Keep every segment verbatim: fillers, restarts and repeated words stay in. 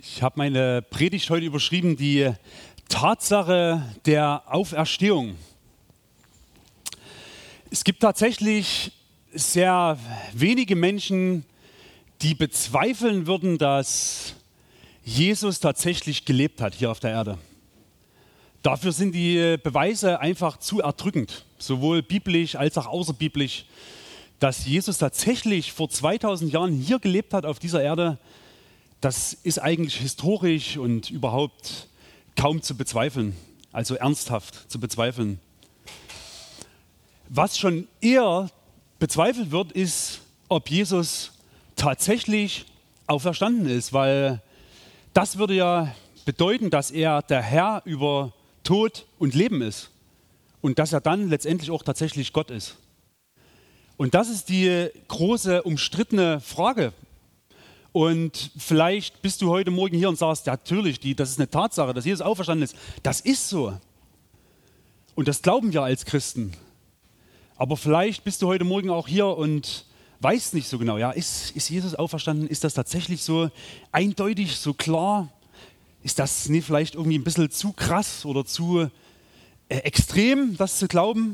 Ich habe meine Predigt heute überschrieben, die Tatsache der Auferstehung. Es gibt tatsächlich sehr wenige Menschen, die bezweifeln würden, dass Jesus tatsächlich gelebt hat hier auf der Erde. Dafür sind die Beweise einfach zu erdrückend, sowohl biblisch als auch außerbiblisch. Dass Jesus tatsächlich vor zweitausend Jahren hier gelebt hat auf dieser Erde, das ist eigentlich historisch und überhaupt kaum zu bezweifeln, also ernsthaft zu bezweifeln. Was schon eher bezweifelt wird, ist, ob Jesus tatsächlich auferstanden ist, weil das würde ja bedeuten, dass er der Herr über Tod und Leben ist und dass er dann letztendlich auch tatsächlich Gott ist. Und das ist die große, umstrittene Frage. Und vielleicht bist du heute Morgen hier und sagst, ja, natürlich, die, das ist eine Tatsache, dass Jesus auferstanden ist. Das ist so. Und das glauben wir als Christen. Aber vielleicht bist du heute Morgen auch hier und weißt nicht so genau, ja, ist, ist Jesus auferstanden? Ist das tatsächlich so eindeutig, so klar? Ist das nicht vielleicht irgendwie ein bisschen zu krass oder zu äh, extrem, das zu glauben?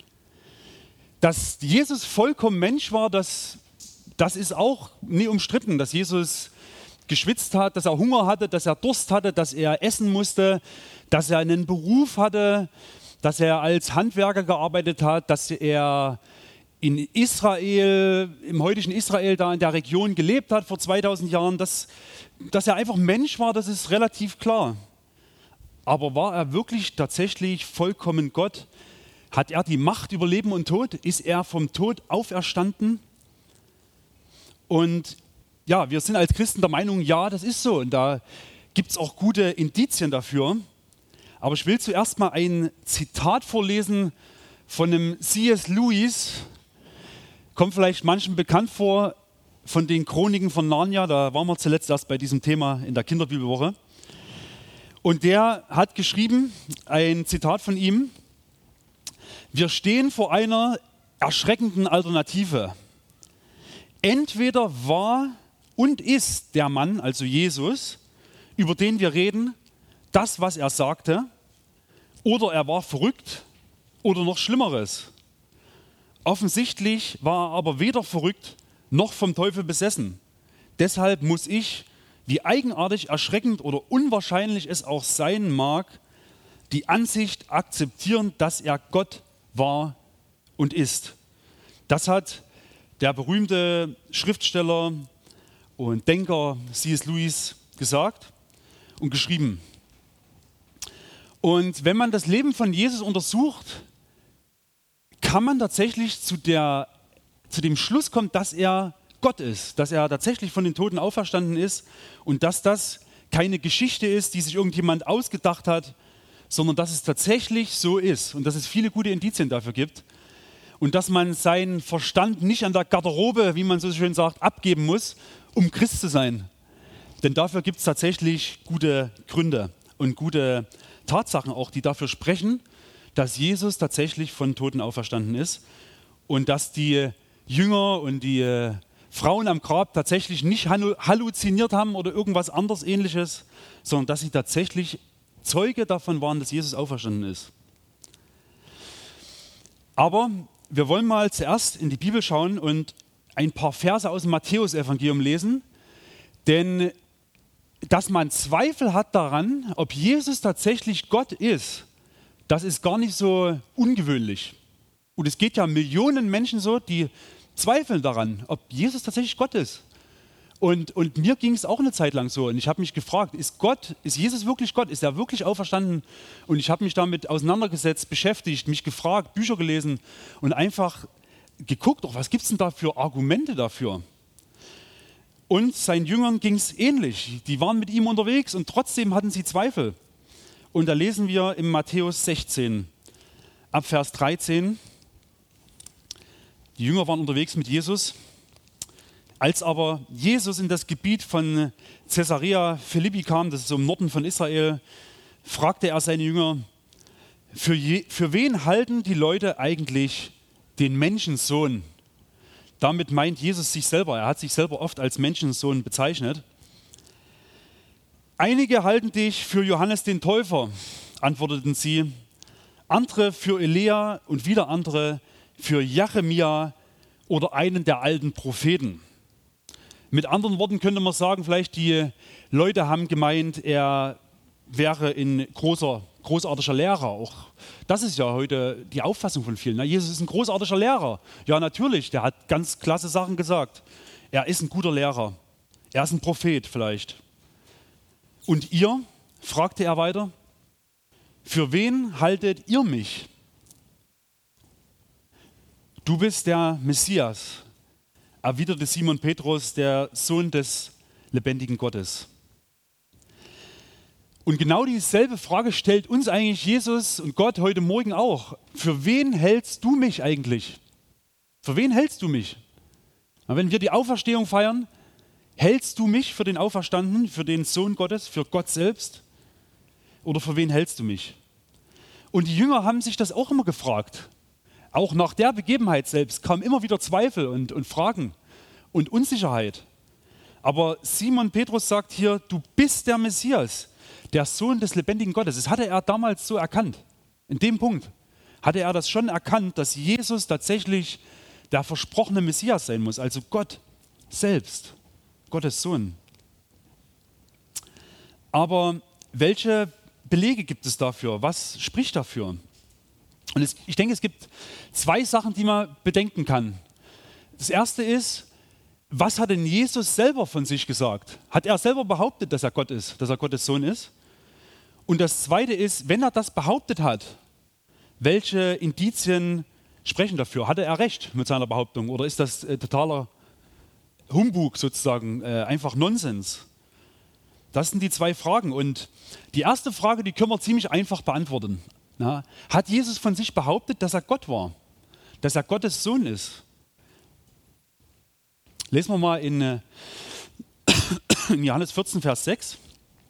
Dass Jesus vollkommen Mensch war, das, das ist auch nie umstritten. Dass Jesus geschwitzt hat, dass er Hunger hatte, dass er Durst hatte, dass er essen musste, dass er einen Beruf hatte, dass er als Handwerker gearbeitet hat, dass er in Israel, im heutigen Israel, da in der Region gelebt hat vor zweitausend Jahren. Dass, dass er einfach Mensch war, das ist relativ klar. Aber war er wirklich tatsächlich vollkommen Gott? Hat er die Macht über Leben und Tod? Ist er vom Tod auferstanden? Und ja, wir sind als Christen der Meinung, ja, das ist so. Und da gibt es auch gute Indizien dafür. Aber ich will zuerst mal ein Zitat vorlesen von einem C S Lewis. Kommt vielleicht manchen bekannt vor, von den Chroniken von Narnia. Da waren wir zuletzt erst bei diesem Thema in der Kinderbibelwoche. Und der hat geschrieben, ein Zitat von ihm: Wir stehen vor einer erschreckenden Alternative. Entweder war und ist der Mann, also Jesus, über den wir reden, das, was er sagte, oder er war verrückt oder noch Schlimmeres. Offensichtlich war er aber weder verrückt noch vom Teufel besessen. Deshalb muss ich, wie eigenartig, erschreckend oder unwahrscheinlich es auch sein mag, die Ansicht akzeptieren, dass er Gott war und ist. Das hat der berühmte Schriftsteller und Denker C S Lewis gesagt und geschrieben. Und wenn man das Leben von Jesus untersucht, kann man tatsächlich zu, der, zu dem Schluss kommen, dass er Gott ist, dass er tatsächlich von den Toten auferstanden ist und dass das keine Geschichte ist, die sich irgendjemand ausgedacht hat, sondern dass es tatsächlich so ist und dass es viele gute Indizien dafür gibt und dass man seinen Verstand nicht an der Garderobe, wie man so schön sagt, abgeben muss, um Christ zu sein. Denn dafür gibt es tatsächlich gute Gründe und gute Tatsachen auch, die dafür sprechen, dass Jesus tatsächlich von Toten auferstanden ist und dass die Jünger und die Frauen am Grab tatsächlich nicht halluziniert haben oder irgendwas anderes Ähnliches, sondern dass sie tatsächlich Zeuge davon waren, dass Jesus auferstanden ist. Aber wir wollen mal zuerst in die Bibel schauen und ein paar Verse aus dem Matthäusevangelium lesen, denn dass man Zweifel hat daran, ob Jesus tatsächlich Gott ist, das ist gar nicht so ungewöhnlich. Und es geht ja Millionen Menschen so, die zweifeln daran, ob Jesus tatsächlich Gott ist. Und, und mir ging es auch eine Zeit lang so. Und ich habe mich gefragt, ist Gott, ist Jesus wirklich Gott? Ist er wirklich auferstanden? Und ich habe mich damit auseinandergesetzt, beschäftigt, mich gefragt, Bücher gelesen und einfach geguckt, oh, was gibt es denn da für Argumente dafür? Und seinen Jüngern ging es ähnlich. Die waren mit ihm unterwegs und trotzdem hatten sie Zweifel. Und da lesen wir im Matthäus sechzehn, ab Vers dreizehn. Die Jünger waren unterwegs mit Jesus. Als aber Jesus in das Gebiet von Caesarea Philippi kam, das ist so im Norden von Israel, fragte er seine Jünger, für, je, für wen halten die Leute eigentlich den Menschensohn? Damit meint Jesus sich selber. Er hat sich selber oft als Menschensohn bezeichnet. Einige halten dich für Johannes den Täufer, antworteten sie, andere für Elia und wieder andere für Jeremia oder einen der alten Propheten. Mit anderen Worten könnte man sagen, vielleicht die Leute haben gemeint, er wäre ein großer, großartiger Lehrer. Auch das ist ja heute die Auffassung von vielen. Na, Jesus ist ein großartiger Lehrer. Ja, natürlich, der hat ganz klasse Sachen gesagt. Er ist ein guter Lehrer. Er ist ein Prophet vielleicht. Und ihr, fragte er weiter, für wen haltet ihr mich? Du bist der Messias, erwiderte Simon Petrus, der Sohn des lebendigen Gottes. Und genau dieselbe Frage stellt uns eigentlich Jesus und Gott heute Morgen auch. Für wen hältst du mich eigentlich? Für wen hältst du mich? Na, wenn wir die Auferstehung feiern, hältst du mich für den Auferstandenen, für den Sohn Gottes, für Gott selbst? Oder für wen hältst du mich? Und die Jünger haben sich das auch immer gefragt. Auch nach der Begebenheit selbst kamen immer wieder Zweifel und, und Fragen und Unsicherheit. Aber Simon Petrus sagt hier, du bist der Messias, der Sohn des lebendigen Gottes. Das hatte er damals so erkannt. In dem Punkt hatte er das schon erkannt, dass Jesus tatsächlich der versprochene Messias sein muss, also Gott selbst, Gottes Sohn. Aber welche Belege gibt es dafür? Was spricht dafür? Und es, ich denke, es gibt zwei Sachen, die man bedenken kann. Das erste ist, was hat denn Jesus selber von sich gesagt? Hat er selber behauptet, dass er Gott ist, dass er Gottes Sohn ist? Und das zweite ist, wenn er das behauptet hat, welche Indizien sprechen dafür? Hatte er recht mit seiner Behauptung oder ist das äh, totaler Humbug sozusagen, äh, einfach Nonsens? Das sind die zwei Fragen. Und die erste Frage, die können wir ziemlich einfach beantworten. Na, hat Jesus von sich behauptet, dass er Gott war? Dass er Gottes Sohn ist? Lesen wir mal in, äh, in Johannes vierzehn, Vers sechs.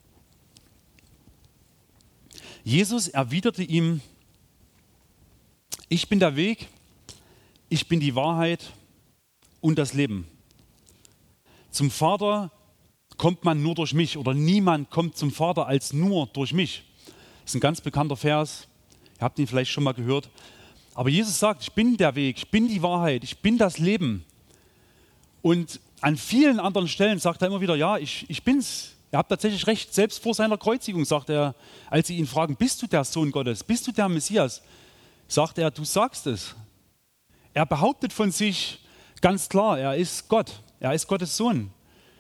Jesus erwiderte ihm, ich bin der Weg, ich bin die Wahrheit und das Leben. Zum Vater kommt man nur durch mich oder niemand kommt zum Vater als nur durch mich. Das ist ein ganz bekannter Vers, ihr habt ihn vielleicht schon mal gehört. Aber Jesus sagt, ich bin der Weg, ich bin die Wahrheit, ich bin das Leben. Und an vielen anderen Stellen sagt er immer wieder, ja, ich, ich bin's. Er hat tatsächlich recht. Selbst vor seiner Kreuzigung sagt er, als sie ihn fragen, bist du der Sohn Gottes, bist du der Messias? Sagt er, du sagst es. Er behauptet von sich ganz klar, er ist Gott, er ist Gottes Sohn.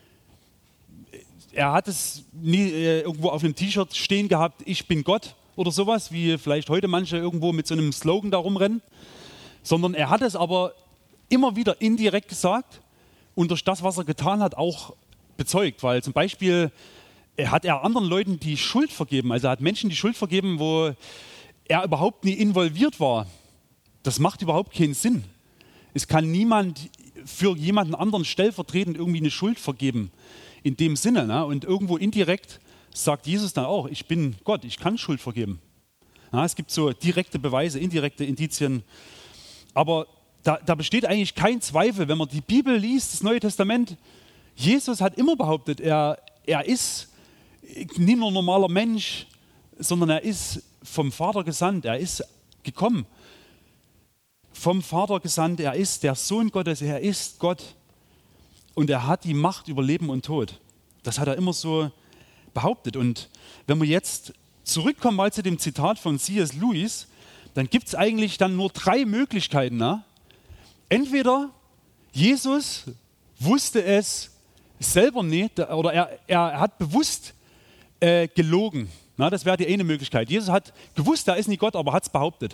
Er hat es nie äh, irgendwo auf einem T-Shirt stehen gehabt, ich bin Gott oder sowas, wie vielleicht heute manche irgendwo mit so einem Slogan da rumrennen, sondern er hat es aber immer wieder indirekt gesagt und durch das, was er getan hat, auch bezeugt, weil zum Beispiel hat er anderen Leuten die Schuld vergeben, also er hat Menschen die Schuld vergeben, wo er überhaupt nie involviert war. Das macht überhaupt keinen Sinn. Es kann niemand für jemanden anderen stellvertretend irgendwie eine Schuld vergeben, in dem Sinne. Ne? Und irgendwo indirekt sagt Jesus dann auch, ich bin Gott, ich kann Schuld vergeben. Ja, es gibt so direkte Beweise, indirekte Indizien, aber da, da besteht eigentlich kein Zweifel, wenn man die Bibel liest, das Neue Testament. Jesus hat immer behauptet, er, er ist nicht nur ein normaler Mensch, sondern er ist vom Vater gesandt, er ist gekommen. Vom Vater gesandt, er ist der Sohn Gottes, er ist Gott und er hat die Macht über Leben und Tod. Das hat er immer so behauptet. Und wenn wir jetzt zurückkommen mal zu dem Zitat von C S Lewis, dann gibt es eigentlich dann nur drei Möglichkeiten. Ne? Entweder Jesus wusste es selber nicht oder er, er hat bewusst äh, gelogen. Na, das wäre die eine Möglichkeit. Jesus hat gewusst, er ist nicht Gott, aber hat es behauptet.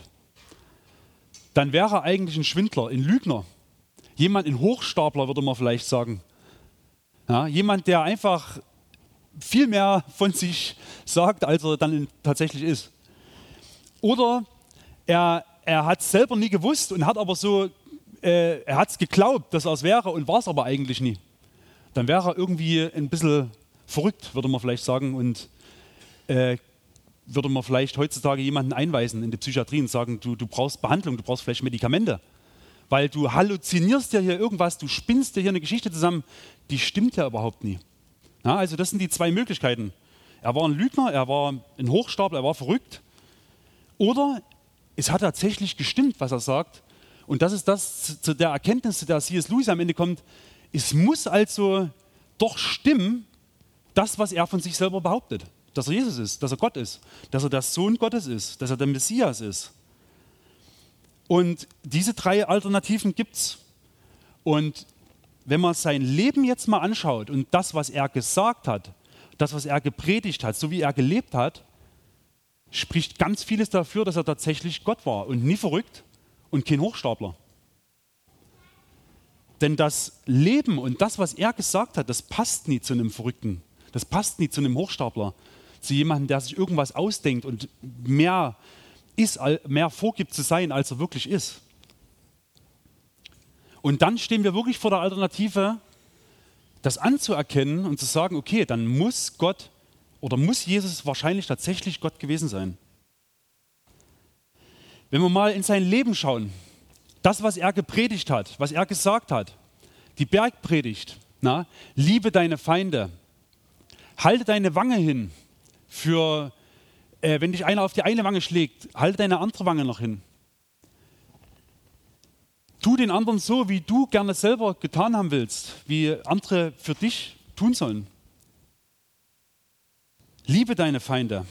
Dann wäre er eigentlich ein Schwindler, ein Lügner. Jemand, ein Hochstapler, würde man vielleicht sagen. Ja, jemand, der einfach viel mehr von sich sagt, als er dann tatsächlich ist. Oder er, er hat es selber nie gewusst und hat aber so, äh, er hat es geglaubt, dass er es wäre und war es aber eigentlich nie. Dann wäre er irgendwie ein bisschen verrückt, würde man vielleicht sagen, und äh, würde man vielleicht heutzutage jemanden einweisen in die Psychiatrie und sagen, du, du brauchst Behandlung, du brauchst vielleicht Medikamente, weil du halluzinierst dir hier irgendwas, du spinnst dir hier eine Geschichte zusammen, die stimmt ja überhaupt nie. Ja, also das sind die zwei Möglichkeiten. Er war ein Lügner, er war ein Hochstapler, er war verrückt. Oder es hat tatsächlich gestimmt, was er sagt. Und das ist das zu der Erkenntnis, zu der C S Lewis am Ende kommt. Es muss also doch stimmen, das, was er von sich selber behauptet. Dass er Jesus ist, dass er Gott ist, dass er der Sohn Gottes ist, dass er der Messias ist. Und diese drei Alternativen gibt es. Und wenn man sein Leben jetzt mal anschaut und das, was er gesagt hat, das, was er gepredigt hat, so wie er gelebt hat, spricht ganz vieles dafür, dass er tatsächlich Gott war und nie verrückt und kein Hochstapler. Denn das Leben und das, was er gesagt hat, das passt nie zu einem Verrückten. Das passt nie zu einem Hochstapler. Zu jemandem, der sich irgendwas ausdenkt und mehr, ist, mehr vorgibt zu sein, als er wirklich ist. Und dann stehen wir wirklich vor der Alternative, das anzuerkennen und zu sagen, okay, dann muss Gott oder muss Jesus wahrscheinlich tatsächlich Gott gewesen sein. Wenn wir mal in sein Leben schauen, das, was er gepredigt hat, was er gesagt hat, die Bergpredigt, na, liebe deine Feinde, halte deine Wange hin, für, äh, wenn dich einer auf die eine Wange schlägt, halte deine andere Wange noch hin. Tu den anderen so, wie du gerne selber getan haben willst, wie andere für dich tun sollen. Liebe deine Feinde.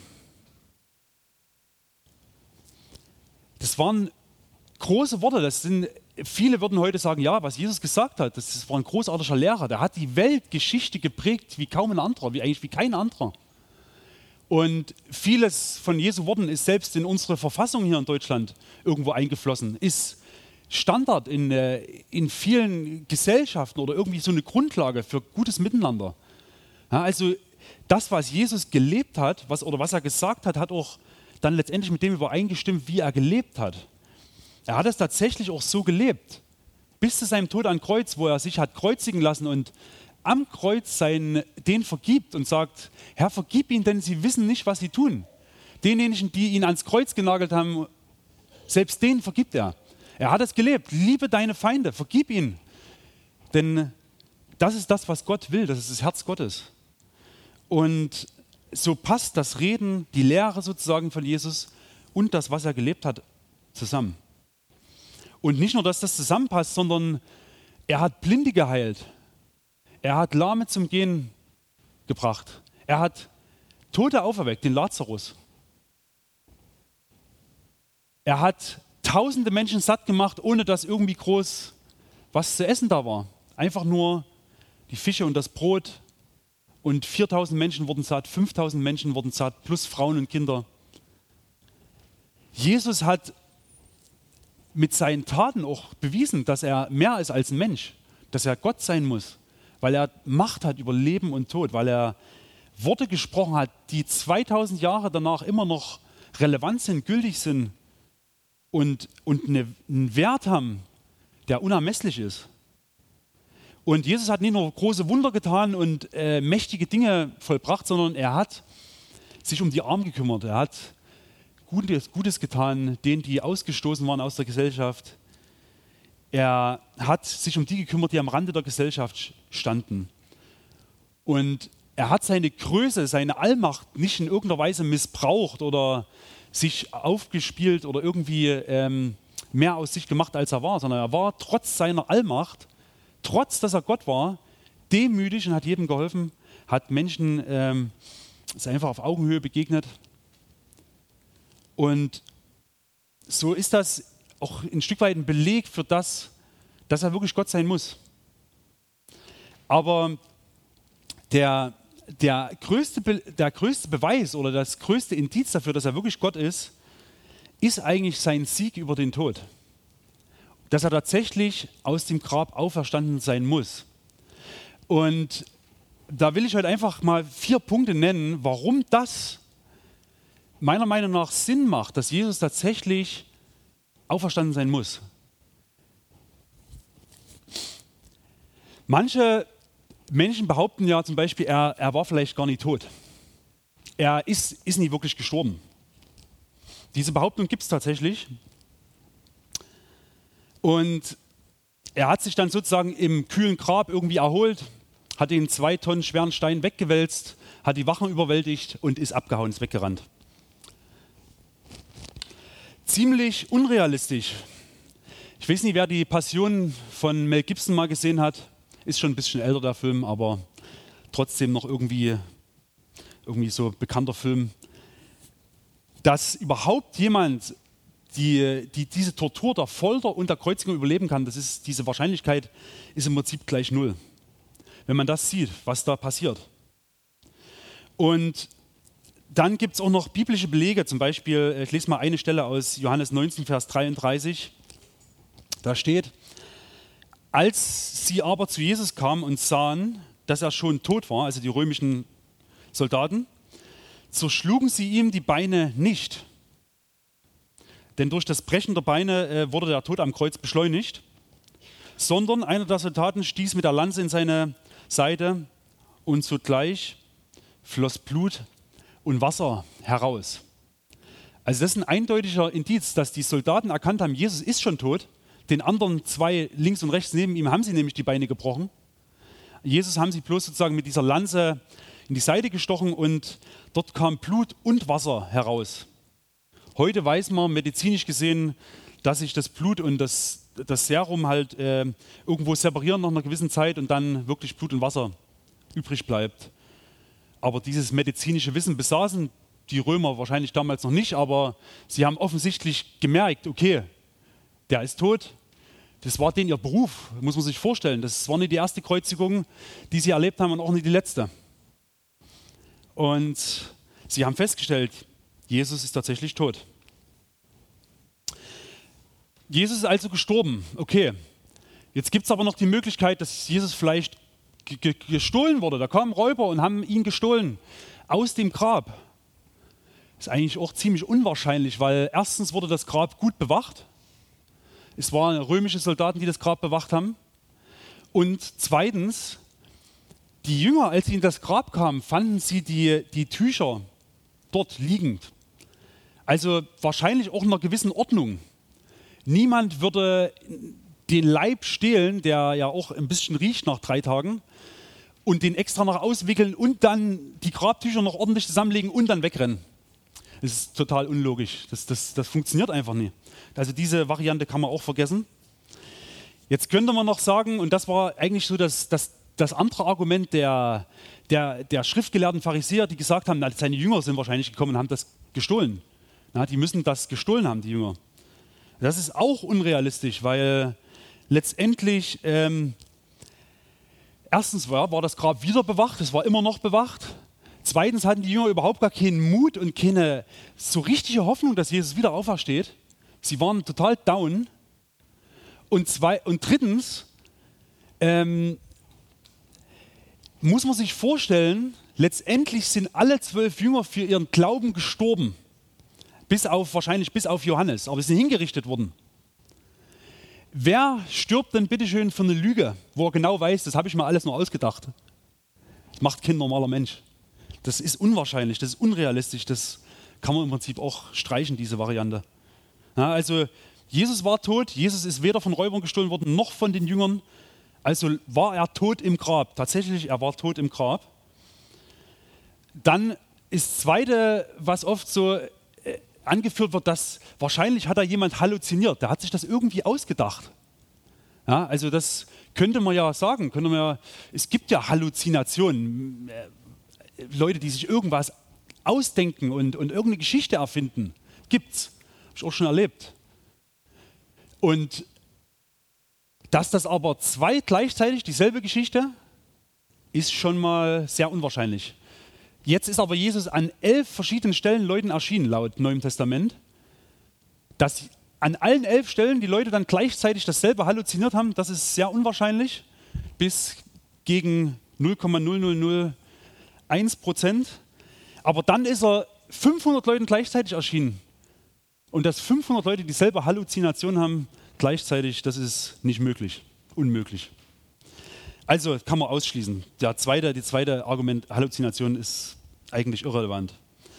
Das waren große Worte. Das sind, viele würden heute sagen, ja, was Jesus gesagt hat, das war ein großartiger Lehrer. Der hat die Weltgeschichte geprägt wie kaum ein anderer, wie eigentlich wie kein anderer. Und vieles von Jesu Worten ist selbst in unsere Verfassung hier in Deutschland irgendwo eingeflossen, ist Standard in, in vielen Gesellschaften oder irgendwie so eine Grundlage für gutes Miteinander. Ja, also das, was Jesus gelebt hat, was, oder was er gesagt hat, hat auch dann letztendlich mit dem übereingestimmt, wie er gelebt hat. Er hat es tatsächlich auch so gelebt, bis zu seinem Tod am Kreuz, wo er sich hat kreuzigen lassen und am Kreuz seinen, den vergibt und sagt, Herr, vergib ihnen, denn sie wissen nicht, was sie tun. Denjenigen, die ihn ans Kreuz genagelt haben, selbst denen vergibt er. Er hat es gelebt. Liebe deine Feinde, vergib ihnen. Denn das ist das, was Gott will, das ist das Herz Gottes. Und so passt das Reden, die Lehre sozusagen von Jesus und das, was er gelebt hat, zusammen. Und nicht nur, dass das zusammenpasst, sondern er hat Blinde geheilt. Er hat Lahme zum Gehen gebracht. Er hat Tote auferweckt, den Lazarus. Er hat tausende Menschen satt gemacht, ohne dass irgendwie groß was zu essen da war. Einfach nur die Fische und das Brot. Und viertausend Menschen wurden satt, fünftausend Menschen wurden satt, plus Frauen und Kinder. Jesus hat mit seinen Taten auch bewiesen, dass er mehr ist als ein Mensch, dass er Gott sein muss, weil er Macht hat über Leben und Tod, weil er Worte gesprochen hat, die zweitausend Jahre danach immer noch relevant sind, gültig sind und, und eine, einen Wert haben, der unermesslich ist. Und Jesus hat nicht nur große Wunder getan und äh, mächtige Dinge vollbracht, sondern er hat sich um die Armen gekümmert. Er hat Gutes, Gutes getan, denen, die ausgestoßen waren aus der Gesellschaft. Er hat sich um die gekümmert, die am Rande der Gesellschaft standen. Und er hat seine Größe, seine Allmacht nicht in irgendeiner Weise missbraucht oder sich aufgespielt oder irgendwie ähm, mehr aus sich gemacht, als er war, sondern er war trotz seiner Allmacht, trotz dass er Gott war, demütig und hat jedem geholfen, hat Menschen ähm, ist einfach auf Augenhöhe begegnet. Und so ist das auch ein Stück weit ein Beleg für das, dass er wirklich Gott sein muss. Aber der, der, größte, Be- der größte Beweis oder das größte Indiz dafür, dass er wirklich Gott ist, ist eigentlich sein Sieg über den Tod. Dass er tatsächlich aus dem Grab auferstanden sein muss. Und da will ich heute einfach mal vier Punkte nennen, warum das meiner Meinung nach Sinn macht, dass Jesus tatsächlich auferstanden sein muss. Manche Menschen behaupten ja zum Beispiel, er, er war vielleicht gar nicht tot. Er ist, ist nie wirklich gestorben. Diese Behauptung gibt es tatsächlich. Und er hat sich dann sozusagen im kühlen Grab irgendwie erholt, hat den zwei Tonnen schweren Stein weggewälzt, hat die Wachen überwältigt und ist abgehauen, ist weggerannt. Ziemlich unrealistisch. Ich weiß nicht, wer die Passion von Mel Gibson mal gesehen hat. Ist schon ein bisschen älter, der Film, aber trotzdem noch irgendwie, irgendwie so bekannter Film. Dass überhaupt jemand die, die diese Tortur der Folter und der Kreuzigung überleben kann, das ist, diese Wahrscheinlichkeit ist im Prinzip gleich null. Wenn man das sieht, was da passiert. Und dann gibt es auch noch biblische Belege, zum Beispiel, ich lese mal eine Stelle aus Johannes neunzehn, Vers dreiunddreißig. Da steht: Als sie aber zu Jesus kamen und sahen, dass er schon tot war, also die römischen Soldaten, zerschlugen sie ihm die Beine nicht. Denn durch das Brechen der Beine äh, wurde der Tod am Kreuz beschleunigt, sondern einer der Soldaten stieß mit der Lanze in seine Seite und sogleich floss Blut und Wasser heraus. Also das ist ein eindeutiger Indiz, dass die Soldaten erkannt haben, Jesus ist schon tot. Den anderen zwei links und rechts neben ihm haben sie nämlich die Beine gebrochen. Jesus haben sie bloß sozusagen mit dieser Lanze in die Seite gestochen und dort kam Blut und Wasser heraus. Heute weiß man medizinisch gesehen, dass sich das Blut und das, das Serum halt äh, irgendwo separieren nach einer gewissen Zeit und dann wirklich Blut und Wasser übrig bleibt. Aber dieses medizinische Wissen besaßen die Römer wahrscheinlich damals noch nicht, aber sie haben offensichtlich gemerkt, okay, der ist tot. Das war denen ihr Beruf, muss man sich vorstellen. Das war nicht die erste Kreuzigung, die sie erlebt haben und auch nicht die letzte. Und sie haben festgestellt, Jesus ist tatsächlich tot. Jesus ist also gestorben. Okay, jetzt gibt es aber noch die Möglichkeit, dass Jesus vielleicht g- g- gestohlen wurde. Da kamen Räuber und haben ihn gestohlen aus dem Grab. Ist eigentlich auch ziemlich unwahrscheinlich, weil erstens wurde das Grab gut bewacht. Es waren römische Soldaten, die das Grab bewacht haben. Und zweitens, die Jünger, als sie in das Grab kamen, fanden sie die, die Tücher dort liegend. Also wahrscheinlich auch in einer gewissen Ordnung. Niemand würde den Leib stehlen, der ja auch ein bisschen riecht nach drei Tagen, und den extra noch auswickeln und dann die Grabtücher noch ordentlich zusammenlegen und dann wegrennen. Das ist total unlogisch. Das, das, das funktioniert einfach nie. Also diese Variante kann man auch vergessen. Jetzt könnte man noch sagen, und das war eigentlich so das, das, das andere Argument der, der, der schriftgelehrten Pharisäer, die gesagt haben, na, seine Jünger sind wahrscheinlich gekommen und haben das gestohlen. Na, die müssen das gestohlen haben, die Jünger. Das ist auch unrealistisch, weil letztendlich, ähm, erstens war, war das Grab wieder bewacht, es war immer noch bewacht. Zweitens hatten die Jünger überhaupt gar keinen Mut und keine so richtige Hoffnung, dass Jesus wieder aufersteht. Sie waren total down. Und, zwei, und drittens ähm, muss man sich vorstellen, letztendlich sind alle zwölf Jünger für ihren Glauben gestorben. Bis auf, wahrscheinlich bis auf Johannes, aber sie sind hingerichtet worden. Wer stirbt denn bitteschön für eine Lüge, wo er genau weiß, das habe ich mir alles nur ausgedacht? Das macht kein normaler Mensch. Das ist unwahrscheinlich, das ist unrealistisch, das kann man im Prinzip auch streichen, diese Variante. Ja, also Jesus war tot, Jesus ist weder von Räubern gestohlen worden, noch von den Jüngern. Also war er tot im Grab, tatsächlich, er war tot im Grab. Dann ist das Zweite, was oft so äh, angeführt wird, dass wahrscheinlich hat da jemand halluziniert, der hat sich das irgendwie ausgedacht. Ja, also das könnte man ja sagen, könnte man ja, es gibt ja Halluzinationen, äh, Leute, die sich irgendwas ausdenken und, und irgendeine Geschichte erfinden, gibt's, habe ich auch schon erlebt. Und dass das aber zwei gleichzeitig dieselbe Geschichte, ist schon mal sehr unwahrscheinlich. Jetzt ist aber Jesus an elf verschiedenen Stellen Leuten erschienen, laut Neuem Testament. Dass an allen elf Stellen die Leute dann gleichzeitig dasselbe halluziniert haben, das ist sehr unwahrscheinlich, bis gegen null Komma null null null eins Prozent. Aber dann ist er fünfhundert Leuten gleichzeitig erschienen. Und dass fünfhundert Leute dieselbe Halluzination haben gleichzeitig, das ist nicht möglich, unmöglich. Also kann man ausschließen. Der zweite, die zweite Argument, Halluzination, ist eigentlich irrelevant.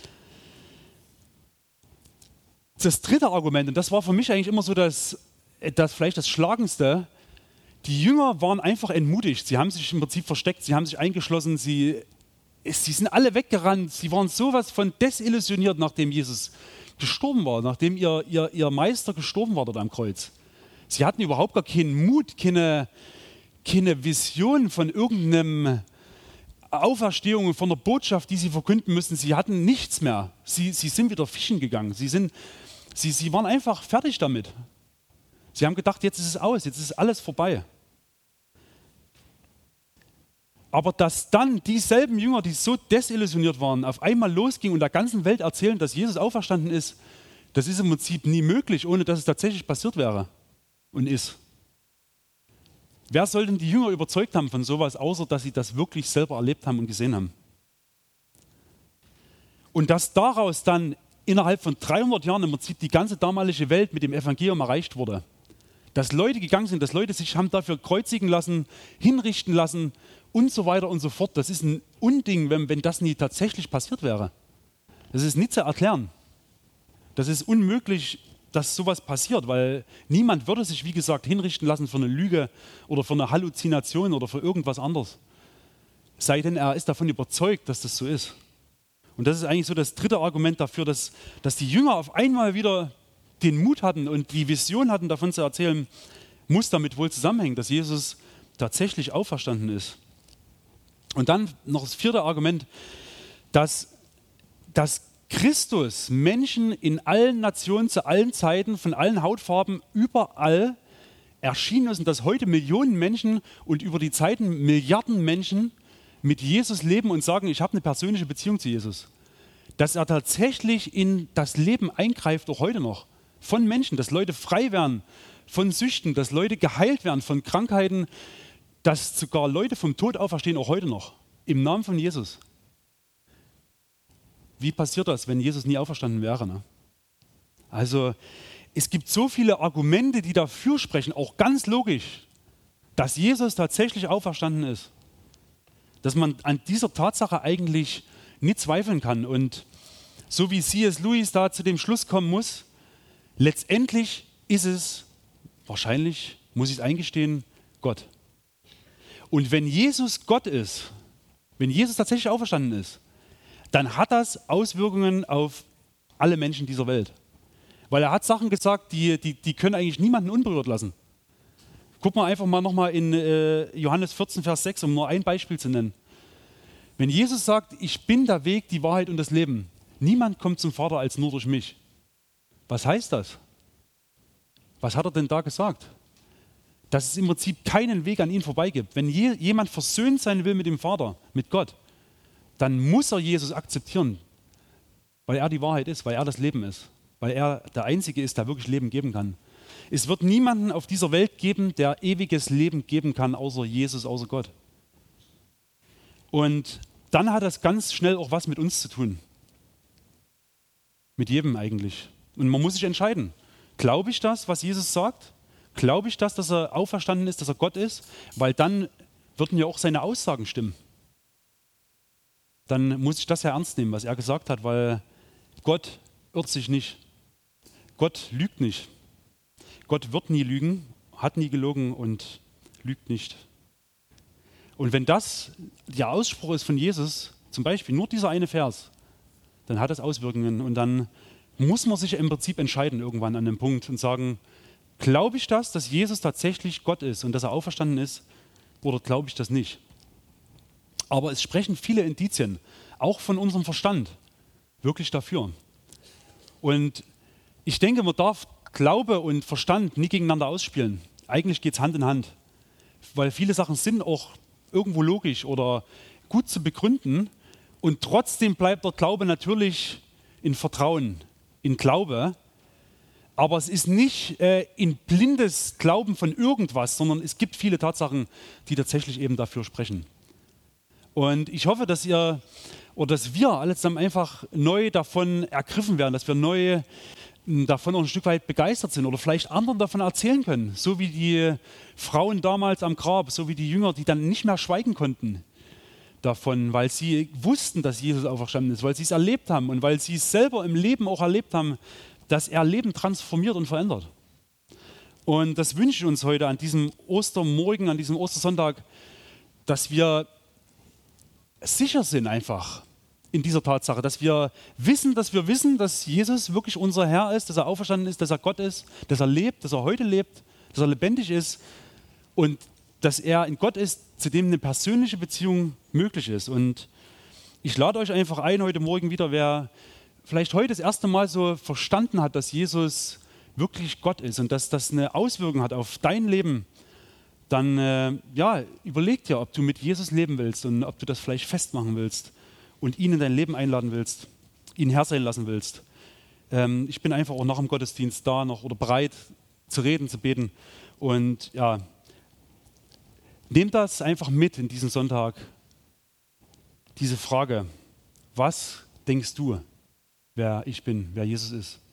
Das dritte Argument, und das war für mich eigentlich immer so das, das vielleicht das Schlagendste, die Jünger waren einfach entmutigt. Sie haben sich im Prinzip versteckt, sie haben sich eingeschlossen, sie es, sie sind alle weggerannt. Sie waren sowas von desillusioniert, nachdem Jesus gestorben war, nachdem ihr, ihr, ihr Meister gestorben war dort am Kreuz. Sie hatten überhaupt gar keinen Mut, keine, keine Vision von irgendeinem Auferstehung, von der Botschaft, die sie verkünden müssen. Sie hatten nichts mehr. Sie, sie sind wieder fischen gegangen. Sie, sind, sie, sie waren einfach fertig damit. Sie haben gedacht, jetzt ist es aus, jetzt ist alles vorbei. Aber dass dann dieselben Jünger, die so desillusioniert waren, auf einmal losgingen und der ganzen Welt erzählen, dass Jesus auferstanden ist, das ist im Prinzip nie möglich, ohne dass es tatsächlich passiert wäre und ist. Wer soll denn die Jünger überzeugt haben von sowas, außer dass sie das wirklich selber erlebt haben und gesehen haben? Und dass daraus dann innerhalb von dreihundert Jahren im Prinzip die ganze damalige Welt mit dem Evangelium erreicht wurde. Dass Leute gegangen sind, dass Leute sich haben dafür kreuzigen lassen, hinrichten lassen und so weiter und so fort. Das ist ein Unding, wenn, wenn das nie tatsächlich passiert wäre. Das ist nicht zu erklären. Das ist unmöglich, dass sowas passiert, weil niemand würde sich, wie gesagt, hinrichten lassen für eine Lüge oder für eine Halluzination oder für irgendwas anderes. Sei denn, er ist davon überzeugt, dass das so ist. Und das ist eigentlich so das dritte Argument dafür, dass, dass die Jünger auf einmal wieder den Mut hatten und die Vision hatten, davon zu erzählen, muss damit wohl zusammenhängen, dass Jesus tatsächlich auferstanden ist. Und dann noch das vierte Argument, dass, dass Christus Menschen in allen Nationen, zu allen Zeiten, von allen Hautfarben, überall erschienen ist und dass heute Millionen Menschen und über die Zeiten Milliarden Menschen mit Jesus leben und sagen, ich habe eine persönliche Beziehung zu Jesus. Dass er tatsächlich in das Leben eingreift, auch heute noch. Von Menschen, dass Leute frei werden von Süchten, dass Leute geheilt werden von Krankheiten, dass sogar Leute vom Tod auferstehen, auch heute noch, im Namen von Jesus. Wie passiert das, wenn Jesus nie auferstanden wäre? Ne? Also es gibt so viele Argumente, die dafür sprechen, auch ganz logisch, dass Jesus tatsächlich auferstanden ist, dass man an dieser Tatsache eigentlich nicht zweifeln kann. Und so wie C S Lewis da zu dem Schluss kommen muss, letztendlich ist es wahrscheinlich, muss ich es eingestehen, Gott. Und wenn Jesus Gott ist, wenn Jesus tatsächlich auferstanden ist, dann hat das Auswirkungen auf alle Menschen dieser Welt. Weil er hat Sachen gesagt, die, die, die können eigentlich niemanden unberührt lassen. Gucken wir einfach mal nochmal in äh, Johannes vierzehn, Vers sechs, um nur ein Beispiel zu nennen. Wenn Jesus sagt, ich bin der Weg, die Wahrheit und das Leben, niemand kommt zum Vater als nur durch mich. Was heißt das? Was hat er denn da gesagt? Dass es im Prinzip keinen Weg an ihn vorbei gibt. Wenn je, jemand versöhnt sein will mit dem Vater, mit Gott, dann muss er Jesus akzeptieren, weil er die Wahrheit ist, weil er das Leben ist, weil er der Einzige ist, der wirklich Leben geben kann. Es wird niemanden auf dieser Welt geben, der ewiges Leben geben kann, außer Jesus, außer Gott. Und dann hat das ganz schnell auch was mit uns zu tun. Mit jedem eigentlich. Und man muss sich entscheiden. Glaube ich das, was Jesus sagt? Glaube ich das, dass er auferstanden ist, dass er Gott ist? Weil dann würden ja auch seine Aussagen stimmen. Dann muss ich das ja ernst nehmen, was er gesagt hat, weil Gott irrt sich nicht. Gott lügt nicht. Gott wird nie lügen, hat nie gelogen und lügt nicht. Und wenn das der Ausspruch ist von Jesus, zum Beispiel nur dieser eine Vers, dann hat das Auswirkungen und dann muss man sich im Prinzip entscheiden irgendwann an dem Punkt und sagen, glaube ich das, dass Jesus tatsächlich Gott ist und dass er auferstanden ist, oder glaube ich das nicht? Aber es sprechen viele Indizien, auch von unserem Verstand, wirklich dafür. Und ich denke, man darf Glaube und Verstand nie gegeneinander ausspielen. Eigentlich geht es Hand in Hand, weil viele Sachen sind auch irgendwo logisch oder gut zu begründen und trotzdem bleibt der Glaube natürlich in Vertrauen, in Glaube, aber es ist nicht äh, in blindes Glauben von irgendwas, sondern es gibt viele Tatsachen, die tatsächlich eben dafür sprechen. Und ich hoffe, dass ihr oder dass wir alle zusammen einfach neu davon ergriffen werden, dass wir neu davon auch ein Stück weit begeistert sind oder vielleicht anderen davon erzählen können, so wie die Frauen damals am Grab, so wie die Jünger, die dann nicht mehr schweigen konnten davon, weil sie wussten, dass Jesus auferstanden ist, weil sie es erlebt haben und weil sie es selber im Leben auch erlebt haben, dass er Leben transformiert und verändert. Und das wünsche ich uns heute an diesem Ostermorgen, an diesem Ostersonntag, dass wir sicher sind einfach in dieser Tatsache, dass wir wissen, dass wir wissen, dass Jesus wirklich unser Herr ist, dass er auferstanden ist, dass er Gott ist, dass er lebt, dass er heute lebt, dass er lebendig ist und dass er ein Gott ist, zu dem eine persönliche Beziehung möglich ist. Und ich lade euch einfach ein heute Morgen wieder, wer vielleicht heute das erste Mal so verstanden hat, dass Jesus wirklich Gott ist und dass das eine Auswirkung hat auf dein Leben, dann äh, ja, überleg dir, ob du mit Jesus leben willst und ob du das vielleicht festmachen willst und ihn in dein Leben einladen willst, ihn Herr sein lassen willst. Ähm, ich bin einfach auch nach dem Gottesdienst da noch oder bereit zu reden, zu beten. Und ja, nehmt das einfach mit in diesen Sonntag. Diese Frage, was denkst du, wer ich bin, wer Jesus ist?